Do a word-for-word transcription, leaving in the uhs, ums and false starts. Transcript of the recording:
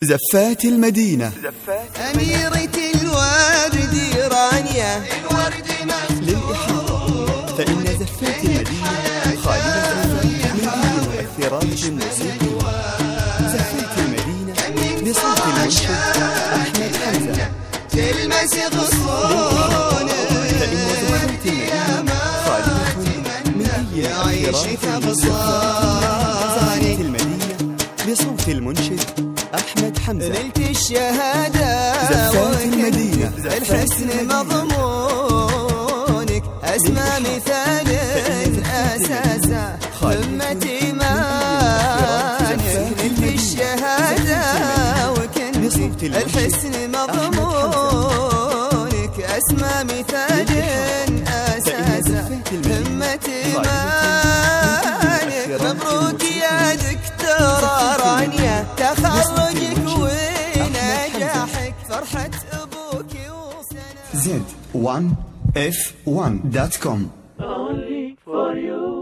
زفات المدينة. أميرة الورد رانية للإحاطة فإن زفات المدينة خالدة من أي مؤثرات موسيقية. زفات المدينة بصوت المنشد أحمد حمزة تلمس غصون فإن زفات المدينة خالدة من أي مؤثرات زفات المدينة بصوت المنشد أحمد حمزة. نلت الشهادة زفات المدينة الحسن مضمونك أسمى مثال أساسا همة إيمانك. نلت الشهادة وكنت الحسن مضمونك أسمى مثال أساسا همة إيمانك. مبروك يا دكتورة رانيا تخرجك ونجاحك فرحة أبوك وسنة زد ون اف ون دوت كوم. Only for you.